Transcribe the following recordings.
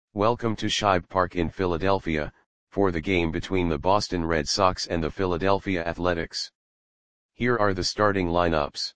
Welcome to Shibe Park in Philadelphia, for the game between the Boston Red Sox and the Philadelphia Athletics. Here are the starting lineups.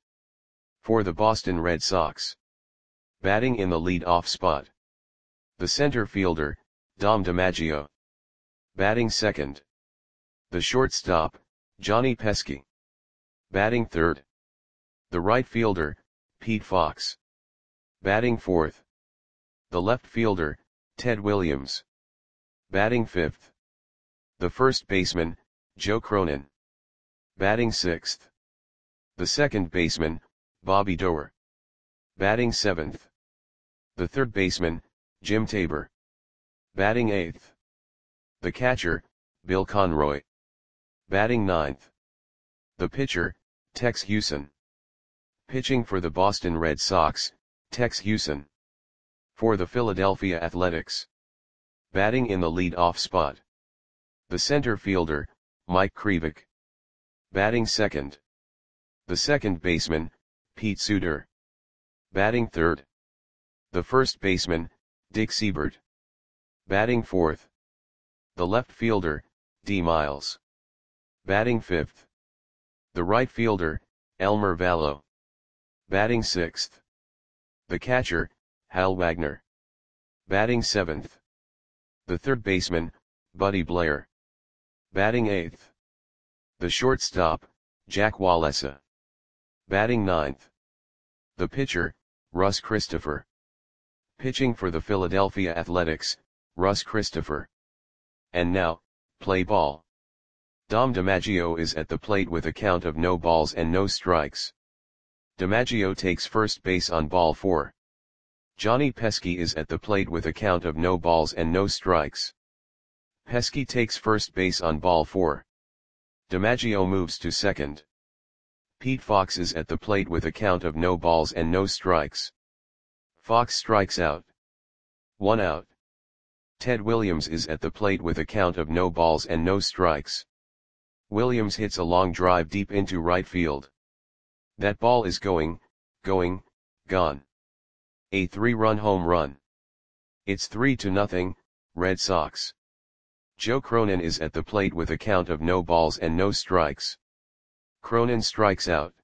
For the Boston Red Sox. Batting in the lead-off spot. The center fielder, Dom DiMaggio. Batting second. The shortstop, Johnny Pesky. Batting third. The right fielder, Pete Fox. Batting fourth. The left fielder, Ted Williams. Batting fifth. The first baseman, Joe Cronin. Batting sixth. The second baseman, Bobby Doerr. Batting seventh. The third baseman, Jim Tabor. Batting eighth. The catcher, Bill Conroy. Batting ninth. The pitcher, Tex Hewson. Pitching for the Boston Red Sox, Tex Hewson. For the Philadelphia Athletics. Batting in the lead-off spot. The center fielder, Mike Krivik. Batting second. The second baseman, Pete Suter. Batting third. The first baseman, Dick Siebert. Batting fourth. The left fielder, D. Miles. Batting fifth. The right fielder, Elmer Vallow. Batting sixth. The catcher, Hal Wagner. Batting seventh. The third baseman, Buddy Blair. Batting eighth. The shortstop, Jack Wallesa. Batting ninth. The pitcher, Russ Christopher. Pitching for the Philadelphia Athletics, Russ Christopher. And now, play ball. Dom DiMaggio is at the plate with a count of no balls and no strikes. DiMaggio takes first base on ball 4. Johnny Pesky is at the plate with a count of no balls and no strikes. Pesky takes first base on ball 4. DiMaggio moves to second. Pete Fox is at the plate with a count of no balls and no strikes. Fox strikes out. 1 out. Ted Williams is at the plate with a count of no balls and no strikes. Williams hits a long drive deep into right field. That ball is gone. A 3-run home run. It's 3-0, Red Sox. Joe Cronin is at the plate with a count of no balls and no strikes. Cronin strikes out.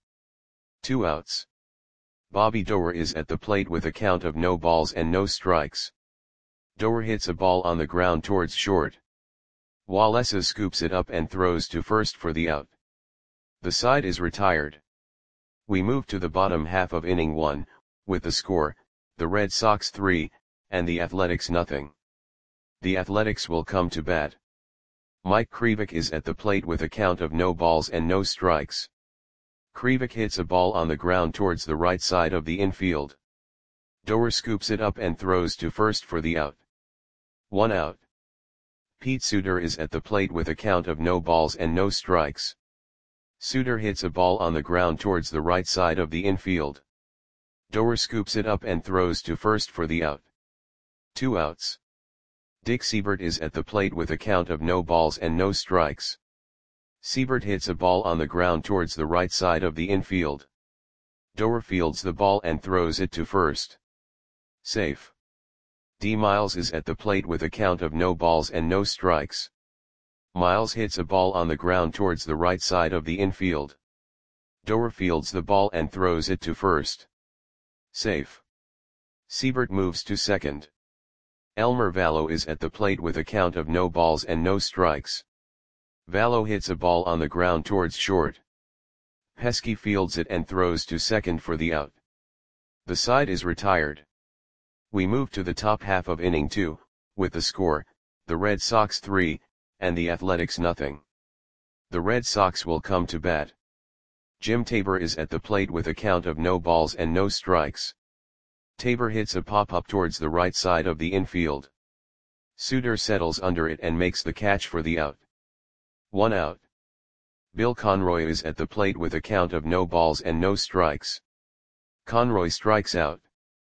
2 outs. Bobby Doerr is at the plate with a count of no balls and no strikes. Doerr hits a ball on the ground towards short. Wallesa scoops it up and throws to first for the out. The side is retired. We move to the bottom half of inning 1, with the score, the Red Sox 3, and the Athletics 0. The Athletics will come to bat. Mike Krivik is at the plate with a count of no balls and no strikes. Krivik hits a ball on the ground towards the right side of the infield. Doerr scoops it up and throws to first for the out. 1 out. Pete Suter is at the plate with a count of no balls and no strikes. Suter hits a ball on the ground towards the right side of the infield. Doerr scoops it up and throws to first for the out. 2 outs. Dick Siebert is at the plate with a count of no balls and no strikes. Siebert hits a ball on the ground towards the right side of the infield. Doerr fields the ball and throws it to first. Safe. D. Miles is at the plate with a count of no balls and no strikes. Miles hits a ball on the ground towards the right side of the infield. Doerr fields the ball and throws it to first. Safe. Siebert moves to second. Elmer Vallow is at the plate with a count of no balls and no strikes. Vallow hits a ball on the ground towards short. Pesky fields it and throws to second for the out. The side is retired. We move to the top half of inning 2, with the score, the Red Sox 3, and the Athletics 0. The Red Sox will come to bat. Jim Tabor is at the plate with a count of no balls and no strikes. Tabor hits a pop-up towards the right side of the infield. Suter settles under it and makes the catch for the out. 1 out. Bill Conroy is at the plate with a count of no balls and no strikes. Conroy strikes out.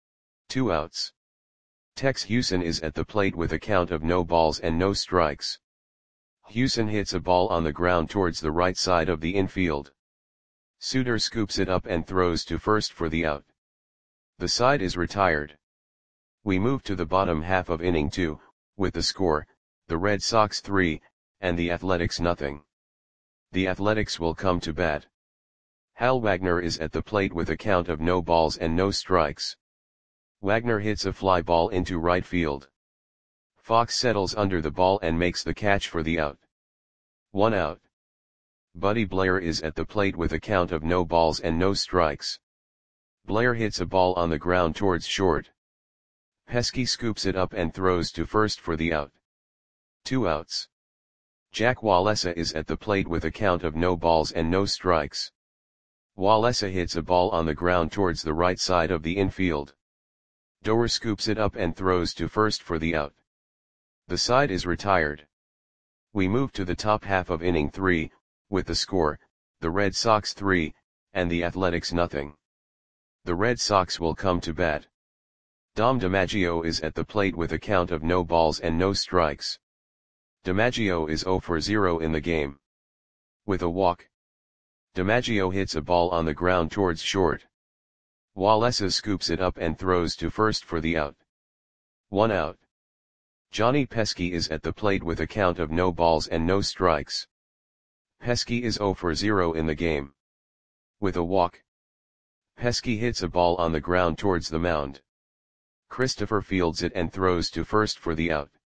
2 outs. Tex Hewson is at the plate with a count of no balls and no strikes. Hewson hits a ball on the ground towards the right side of the infield. Suter scoops it up and throws to first for the out. The side is retired. We move to the bottom half of inning 2, with the score, the Red Sox 3, and the Athletics nothing. The Athletics will come to bat. Hal Wagner is at the plate with a count of no balls and no strikes. Wagner hits a fly ball into right field. Fox settles under the ball and makes the catch for the out. 1 out. Buddy Blair is at the plate with a count of no balls and no strikes. Blair hits a ball on the ground towards short. Pesky scoops it up and throws to first for the out. 2 outs. Jack Wallesa is at the plate with a count of no balls and no strikes. Wallesa hits a ball on the ground towards the right side of the infield. Doer scoops it up and throws to first for the out. The side is retired. We move to the top half of inning 3, with the score, the Red Sox 3, and the Athletics nothing. The Red Sox will come to bat. Dom DiMaggio is at the plate with a count of no balls and no strikes. DiMaggio is 0 for 0 in the game. With a walk. DiMaggio hits a ball on the ground towards short. Wallesa scoops it up and throws to first for the out. 1 out. Johnny Pesky is at the plate with a count of no balls and no strikes. Pesky is 0 for 0 in the game. With a walk. Pesky hits a ball on the ground towards the mound. Christopher fields it and throws to first for the out.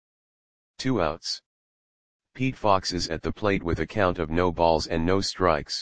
2 outs. Pete Fox is at the plate with a count of no balls and no strikes.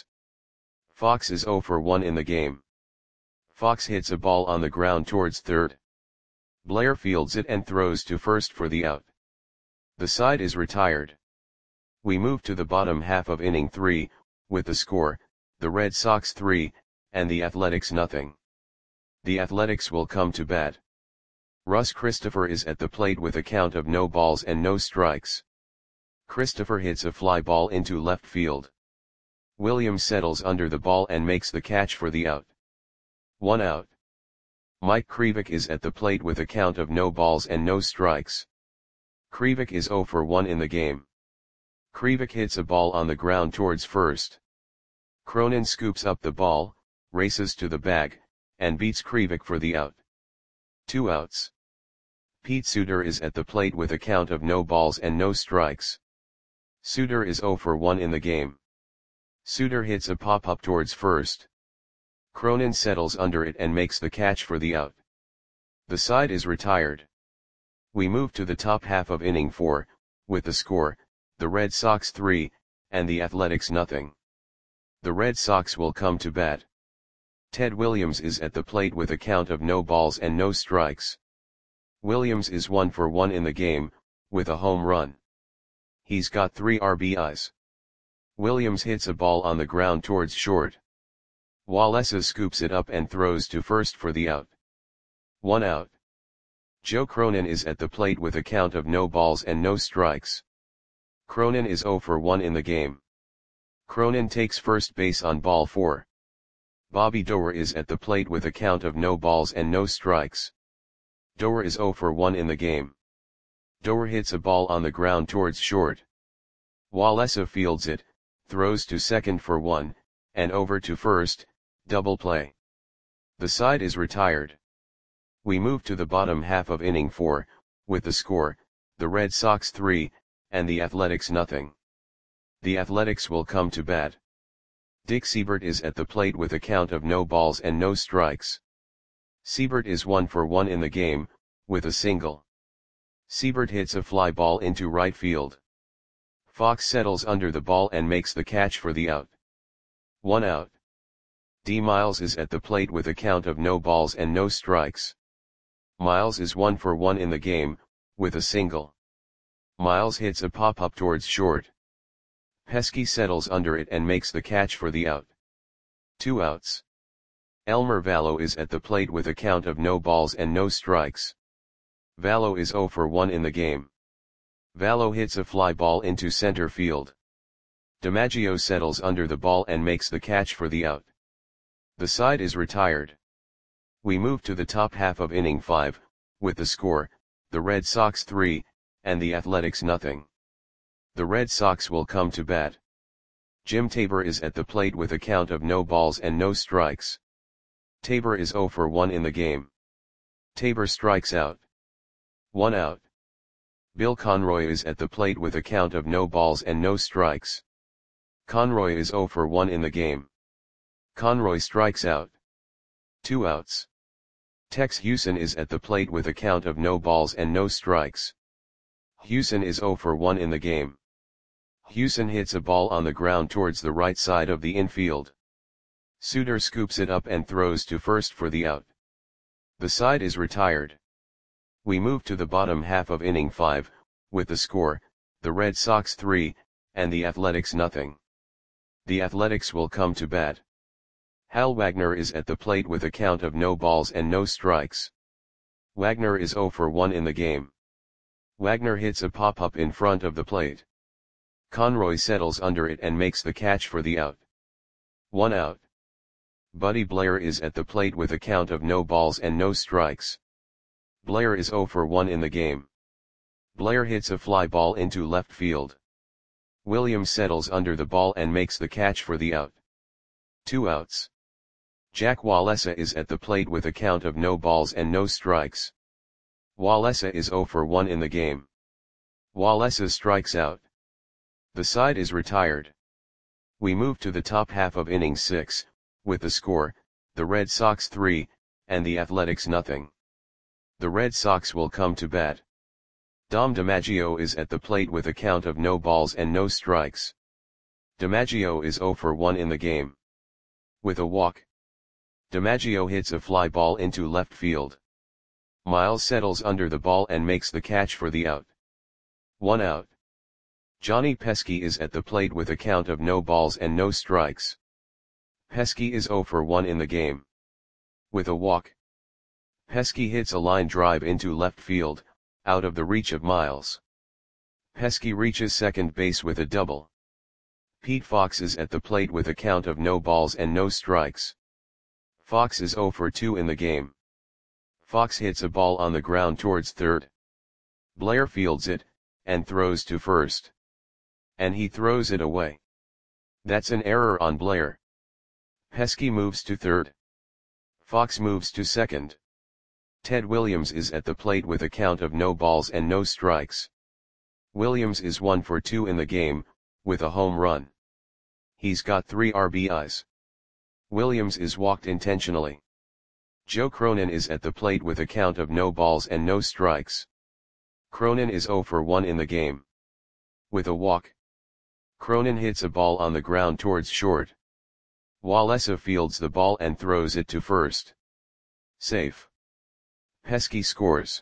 Fox is 0 for 1 in the game. Fox hits a ball on the ground towards third. Blair fields it and throws to first for the out. The side is retired. We move to the bottom half of inning 3, with the score, the Red Sox 3, and the Athletics nothing. The Athletics will come to bat. Russ Christopher is at the plate with a count of no balls and no strikes. Christopher hits a fly ball into left field. Williams settles under the ball and makes the catch for the out. 1 out. Mike Krivik is at the plate with a count of no balls and no strikes. Krivik is 0 for 1 in the game. Krivik hits a ball on the ground towards first. Cronin scoops up the ball, races to the bag, and beats Krivik for the out. 2 outs. Pete Suter is at the plate with a count of no balls and no strikes. Suter is 0 for 1 in the game. Suter hits a pop-up towards first. Cronin settles under it and makes the catch for the out. The side is retired. We move to the top half of inning 4, with the score, the Red Sox 3, and the Athletics nothing. The Red Sox will come to bat. Ted Williams is at the plate with a count of no balls and no strikes. Williams is 1 for 1 in the game, with a home run. He's got 3 RBIs. Williams hits a ball on the ground towards short. Wallesa scoops it up and throws to first for the out. 1 out. Joe Cronin is at the plate with a count of no balls and no strikes. Cronin is 0 for 1 in the game. Cronin takes first base on ball 4. Bobby Doer is at the plate with a count of no balls and no strikes. Doer is 0 for 1 in the game. Doer hits a ball on the ground towards short. Wallesa fields it, throws to second for 1, and over to first, double play. The side is retired. We move to the bottom half of inning 4, with the score, the Red Sox 3, and the Athletics nothing. The Athletics will come to bat. Dick Seibert is at the plate with a count of no balls and no strikes. Seibert is 1 for 1 in the game, with a single. Seibert hits a fly ball into right field. Fox settles under the ball and makes the catch for the out. 1 out. D. Miles is at the plate with a count of no balls and no strikes. Miles is 1 for 1 in the game, with a single. Miles hits a pop-up towards short. Pesky settles under it and makes the catch for the out. 2 outs. Elmer Vallo is at the plate with a count of no balls and no strikes. Vallo is 0 for 1 in the game. Vallo hits a fly ball into center field. DiMaggio settles under the ball and makes the catch for the out. The side is retired. We move to the top half of inning 5, with the score, the Red Sox 3, and the Athletics nothing. The Red Sox will come to bat. Jim Tabor is at the plate with a count of no balls and no strikes. Tabor is 0 for 1 in the game. Tabor strikes out. 1 out. Bill Conroy is at the plate with a count of no balls and no strikes. Conroy is 0 for 1 in the game. Conroy strikes out. 2 outs. Tex Hewson is at the plate with a count of no balls and no strikes. Hewson is 0 for 1 in the game. Hewson hits a ball on the ground towards the right side of the infield. Suter scoops it up and throws to first for the out. The side is retired. We move to the bottom half of inning 5, with the score, the Red Sox 3, and the Athletics nothing. The Athletics will come to bat. Hal Wagner is at the plate with a count of no balls and no strikes. Wagner is 0 for 1 in the game. Wagner hits a pop-up in front of the plate. Conroy settles under it and makes the catch for the out. 1 out. Buddy Blair is at the plate with a count of no balls and no strikes. Blair is 0 for 1 in the game. Blair hits a fly ball into left field. Williams settles under the ball and makes the catch for the out. 2 outs. Jack Wallesa is at the plate with a count of no balls and no strikes. Wallesa is 0 for 1 in the game. Wallesa strikes out. The side is retired. We move to the top half of inning 6, with the score, the Red Sox 3, and the Athletics nothing. The Red Sox will come to bat. Dom DiMaggio is at the plate with a count of no balls and no strikes. DiMaggio is 0 for 1 in the game. With a walk, DiMaggio hits a fly ball into left field. Miles settles under the ball and makes the catch for the out. 1 out. Johnny Pesky is at the plate with a count of no balls and no strikes. Pesky is 0 for 1 in the game. With a walk, Pesky hits a line drive into left field, out of the reach of Miles. Pesky reaches second base with a double. Pete Fox is at the plate with a count of no balls and no strikes. Fox is 0 for 2 in the game. Fox hits a ball on the ground towards third. Blair fields it, and throws to first. And he throws it away. That's an error on Blair. Pesky moves to third. Fox moves to second. Ted Williams is at the plate with a count of no balls and no strikes. Williams is 1 for 2 in the game, with a home run. He's got 3 RBIs. Williams is walked intentionally. Joe Cronin is at the plate with a count of no balls and no strikes. Cronin is 0 for 1 in the game. With a walk, Cronin hits a ball on the ground towards short. Wallesa fields the ball and throws it to first. Safe. Pesky scores.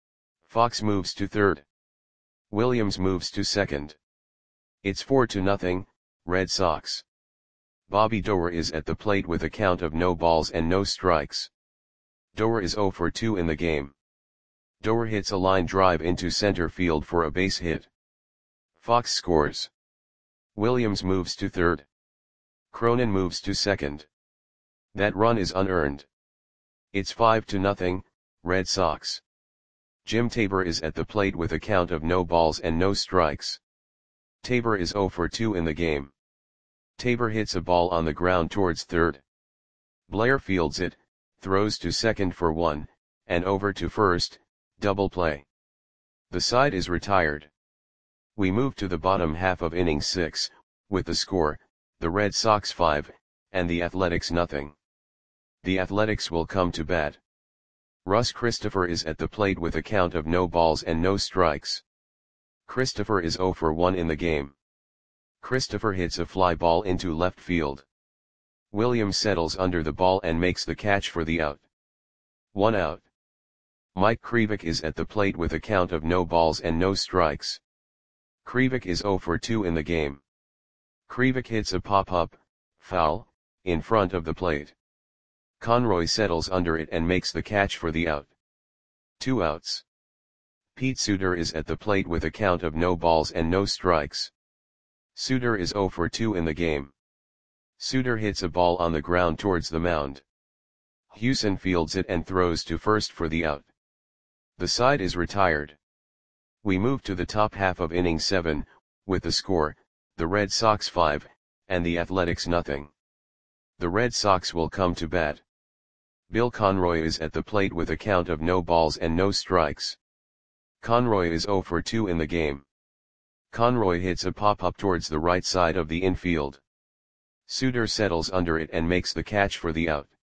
Fox moves to third. Williams moves to second. It's 4-0, Red Sox. Bobby Doerr is at the plate with a count of no balls and no strikes. Doerr is 0 for 2 in the game. Doerr hits a line drive into center field for a base hit. Fox scores. Williams moves to third. Cronin moves to second. That run is unearned. It's 5-0, Red Sox. Jim Tabor is at the plate with a count of no balls and no strikes. Tabor is 0 for 2 in the game. Tabor hits a ball on the ground towards third. Blair fields it, throws to second for 1, and over to first, double play. The side is retired. We move to the bottom half of inning 6, with the score, the Red Sox 5, and the Athletics nothing. The Athletics will come to bat. Russ Christopher is at the plate with a count of no balls and no strikes. Christopher is 0 for 1 in the game. Christopher hits a fly ball into left field. Williams settles under the ball and makes the catch for the out. 1 out. Mike Krivik is at the plate with a count of no balls and no strikes. Krivik is 0 for 2 in the game. Krivik hits a pop-up, foul, in front of the plate. Conroy settles under it and makes the catch for the out. 2 outs. Pete Suter is at the plate with a count of no balls and no strikes. Suter is 0 for 2 in the game. Suter hits a ball on the ground towards the mound. Hewson fields it and throws to first for the out. The side is retired. We move to the top half of inning 7, with the score, the Red Sox 5, and the Athletics nothing. The Red Sox will come to bat. Bill Conroy is at the plate with a count of no balls and no strikes. Conroy is 0 for 2 in the game. Conroy hits a pop-up towards the right side of the infield. Suter settles under it and makes the catch for the out.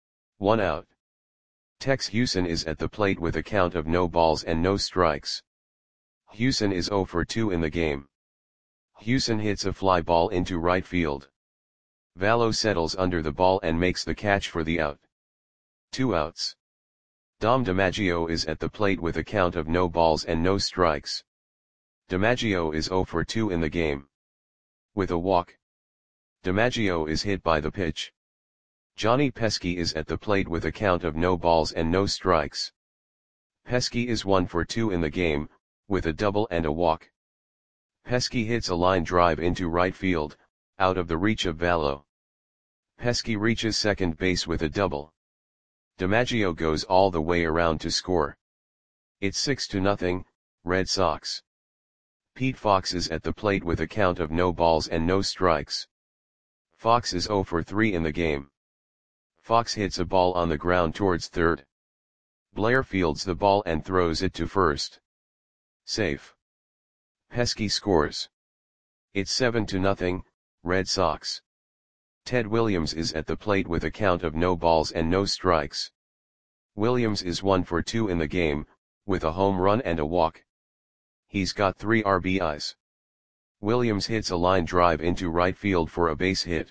1 out. Tex Houston is at the plate with a count of no balls and no strikes. Houston is 0 for 2 in the game. Houston hits a fly ball into right field. Vallo settles under the ball and makes the catch for the out. 2 outs. Dom DiMaggio is at the plate with a count of no balls and no strikes. DiMaggio is 0 for 2 in the game. With a walk. DiMaggio is hit by the pitch. Johnny Pesky is at the plate with a count of no balls and no strikes. Pesky is 1 for 2 in the game, with a double and a walk. Pesky hits a line drive into right field, out of the reach of Vallo. Pesky reaches second base with a double. DiMaggio goes all the way around to score. It's 6-0, Red Sox. Pete Fox is at the plate with a count of no balls and no strikes. Fox is 0 for 3 in the game. Fox hits a ball on the ground towards third. Blair fields the ball and throws it to first. Safe. Pesky scores. It's 7-0, Red Sox. Ted Williams is at the plate with a count of no balls and no strikes. Williams is 1 for 2 in the game, with a home run and a walk. He's got 3 RBIs. Williams hits a line drive into right field for a base hit.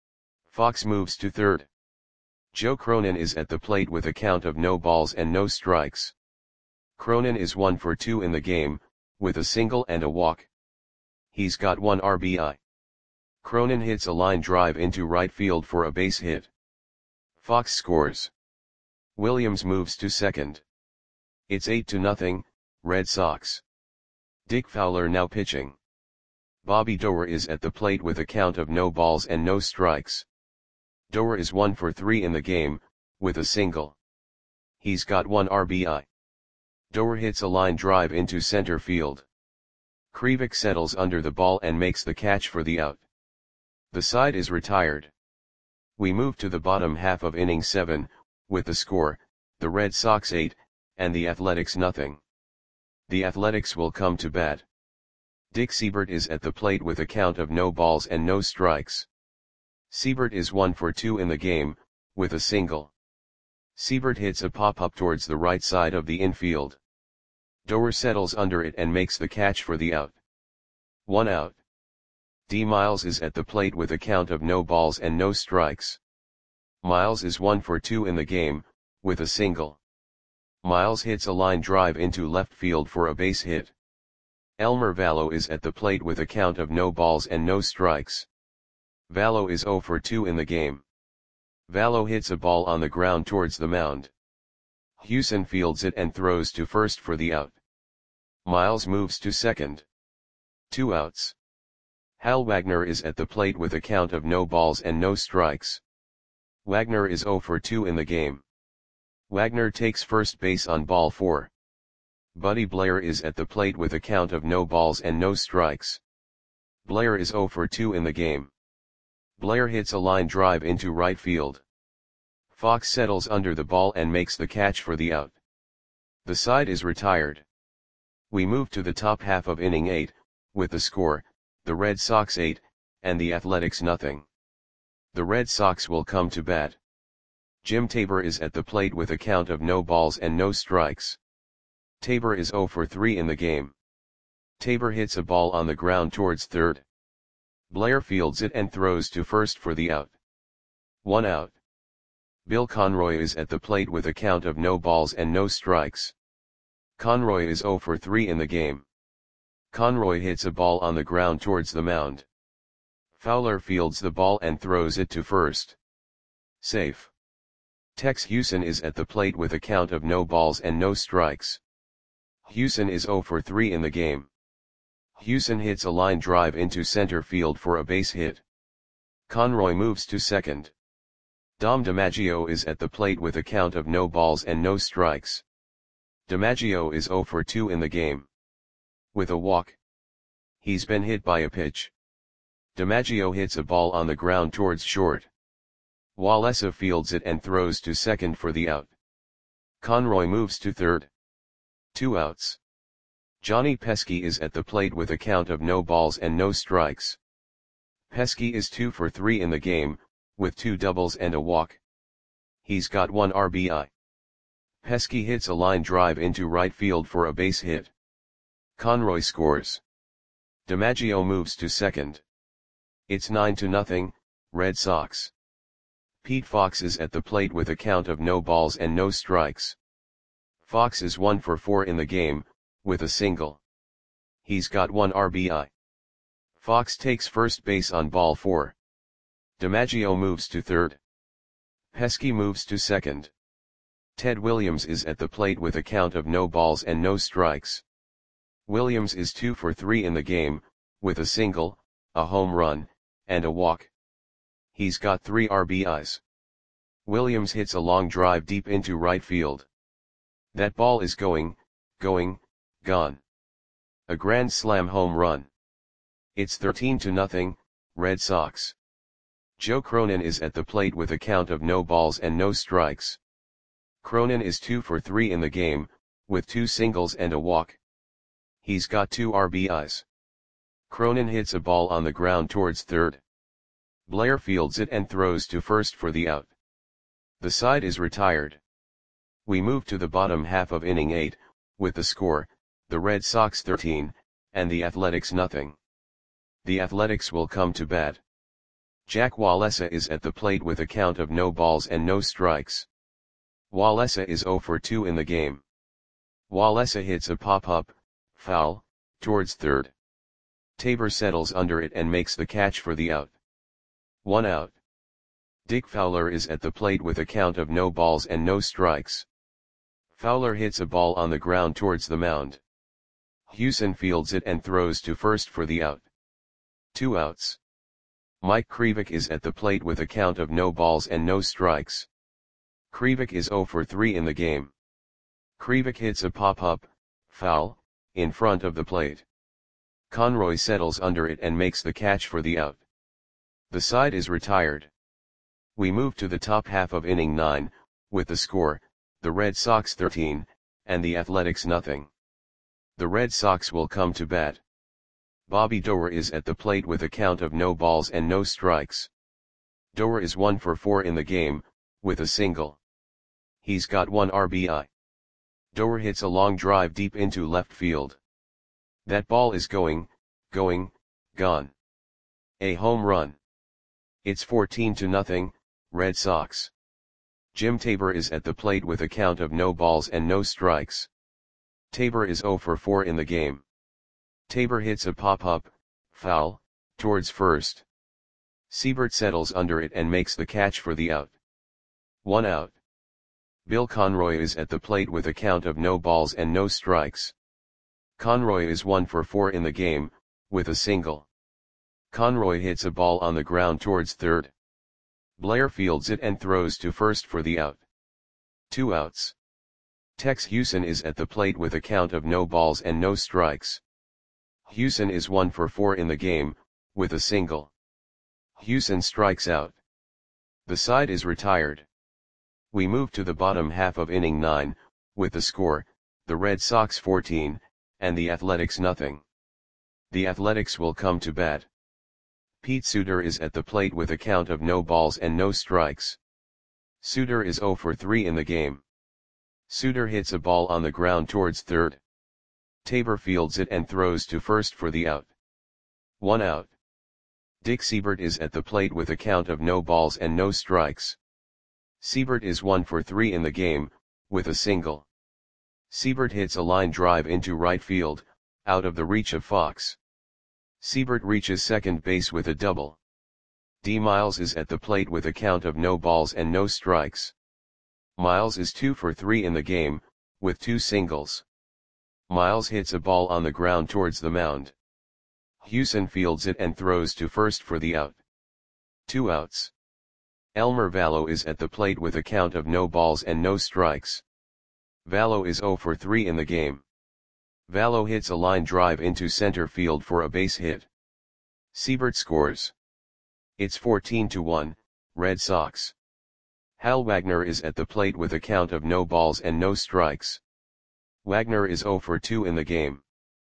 Fox moves to third. Joe Cronin is at the plate with a count of no balls and no strikes. Cronin is 1 for 2 in the game, with a single and a walk. He's got 1 RBI. Cronin hits a line drive into right field for a base hit. Fox scores. Williams moves to second. It's 8-0, Red Sox. Dick Fowler now pitching. Bobby Doerr is at the plate with a count of no balls and no strikes. Doerr is 1 for 3 in the game, with a single. He's got 1 RBI. Doerr hits a line drive into center field. Krivik settles under the ball and makes the catch for the out. The side is retired. We move to the bottom half of inning 7, with the score, the Red Sox 8, and the Athletics nothing. The Athletics will come to bat. Dick Seibert is at the plate with a count of no balls and no strikes. Seibert is 1 for 2 in the game, with a single. Seibert hits a pop-up towards the right side of the infield. Doerr settles under it and makes the catch for the out. 1 out. D. Miles is at the plate with a count of no balls and no strikes. Miles is 1 for 2 in the game, with a single. Miles hits a line drive into left field for a base hit. Elmer Vallo is at the plate with a count of no balls and no strikes. Vallo is 0 for 2 in the game. Vallo hits a ball on the ground towards the mound. Houston fields it and throws to first for the out. Miles moves to second. 2 outs. Hal Wagner is at the plate with a count of no balls and no strikes. Wagner is 0 for 2 in the game. Wagner takes first base on ball 4. Buddy Blair is at the plate with a count of no balls and no strikes. Blair is 0 for 2 in the game. Blair hits a line drive into right field. Fox settles under the ball and makes the catch for the out. The side is retired. We move to the top half of inning 8, with the score, the Red Sox 8, and the Athletics nothing. The Red Sox will come to bat. Jim Tabor is at the plate with a count of no balls and no strikes. Tabor is 0 for 3 in the game. Tabor hits a ball on the ground towards third. Blair fields it and throws to first for the out. 1 out. Bill Conroy is at the plate with a count of no balls and no strikes. Conroy is 0 for 3 in the game. Conroy hits a ball on the ground towards the mound. Fowler fields the ball and throws it to first. Safe. Tex Houston is at the plate with a count of no balls and no strikes. Houston is 0 for 3 in the game. Houston hits a line drive into center field for a base hit. Conroy moves to second. Dom DiMaggio is at the plate with a count of no balls and no strikes. DiMaggio is 0 for 2 in the game. With a walk. He's been hit by a pitch. DiMaggio hits a ball on the ground towards short. Wallesa fields it and throws to second for the out. Conroy moves to third. 2 outs. Johnny Pesky is at the plate with a count of no balls and no strikes. Pesky is 2 for 3 in the game, with 2 doubles and a walk. He's got 1 RBI. Pesky hits a line drive into right field for a base hit. Conroy scores. DiMaggio moves to second. It's 9-0, Red Sox. Pete Fox is at the plate with a count of no balls and no strikes. Fox is 1 for 4 in the game, with a single. He's got 1 RBI. Fox takes first base on ball 4. DiMaggio moves to third. Pesky moves to second. Ted Williams is at the plate with a count of no balls and no strikes. Williams is 2 for 3 in the game, with a single, a home run, and a walk. He's got 3 RBIs. Williams hits a long drive deep into right field. That ball is going, gone. A grand slam home run. It's 13-0, Red Sox. Joe Cronin is at the plate with a count of no balls and no strikes. Cronin is 2 for 3 in the game, with 2 singles and a walk. He's got 2 RBIs. Cronin hits a ball on the ground towards third. Blair fields it and throws to first for the out. The side is retired. We move to the bottom half of inning 8, with the score, the Red Sox 13, and the Athletics nothing. The Athletics will come to bat. Jack Wallesa is at the plate with a count of no balls and no strikes. Wallesa is 0 for 2 in the game. Wallesa hits a pop-up, foul, towards third. Tabor settles under it and makes the catch for the out. 1 out. Dick Fowler is at the plate with a count of no balls and no strikes. Fowler hits a ball on the ground towards the mound. Hewson fields it and throws to first for the out. 2 outs. Mike Krivik is at the plate with a count of no balls and no strikes. Krivik is 0 for 3 in the game. Krivik hits a pop-up, foul, in front of the plate. Conroy settles under it and makes the catch for the out. The side is retired. We move to the top half of inning 9, with the score, the Red Sox 13, and the Athletics nothing. The Red Sox will come to bat. Bobby Doerr is at the plate with a count of no balls and no strikes. Doerr is 1 for 4 in the game, with a single. He's got 1 RBI. Doerr hits a long drive deep into left field. That ball is going, gone. A home run. It's 14-0, Red Sox. Jim Tabor is at the plate with a count of no balls and no strikes. Tabor is 0 for 4 in the game. Tabor hits a pop-up, foul, towards first. Siebert settles under it and makes the catch for the out. 1 out. Bill Conroy is at the plate with a count of no balls and no strikes. Conroy is 1 for 4 in the game, with a single. Conroy hits a ball on the ground towards third. Blair fields it and throws to first for the out. 2 outs. Tex Hewson is at the plate with a count of no balls and no strikes. Hewson is 1 for 4 in the game, with a single. Hewson strikes out. The side is retired. We move to the bottom half of inning 9, with the score, the Red Sox 14, and the Athletics nothing. The Athletics will come to bat. Pete Suter is at the plate with a count of no balls and no strikes. Suter is 0 for 3 in the game. Suter hits a ball on the ground towards third. Tabor fields it and throws to first for the out. 1 out. Dick Siebert is at the plate with a count of no balls and no strikes. Siebert is 1 for 3 in the game, with a single. Siebert hits a line drive into right field, out of the reach of Fox. Siebert reaches second base with a double. D. Miles is at the plate with a count of no balls and no strikes. Miles is 2 for 3 in the game, with 2 singles. Miles hits a ball on the ground towards the mound. Hewson fields it and throws to first for the out. 2 outs. Elmer Vallo is at the plate with a count of no balls and no strikes. Vallo is 0 for 3 in the game. Vallo hits a line drive into center field for a base hit. Siebert scores. It's 14-1, Red Sox. Hal Wagner is at the plate with a count of no balls and no strikes. Wagner is 0 for 2 in the game.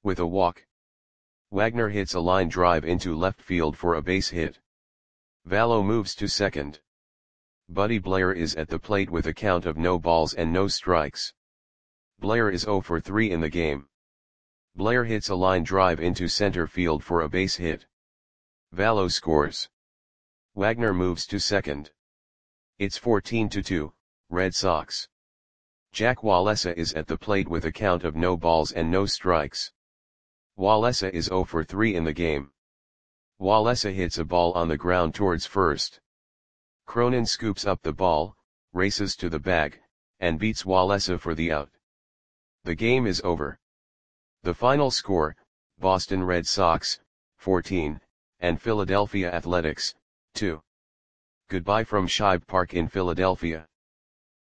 with a walk. Wagner hits a line drive into left field for a base hit. Vallo moves to second. Buddy Blair is at the plate with a count of no balls and no strikes. Blair is 0 for 3 in the game. Blair hits a line drive into center field for a base hit. Vallo scores. Wagner moves to second. It's 14-2, Red Sox. Jack Wallesa is at the plate with a count of no balls and no strikes. Wallesa is 0 for 3 in the game. Wallesa hits a ball on the ground towards first. Cronin scoops up the ball, races to the bag, and beats Wallesa for the out. The game is over. The final score, Boston Red Sox, 14, and Philadelphia Athletics, 2. Goodbye from Shibe Park in Philadelphia.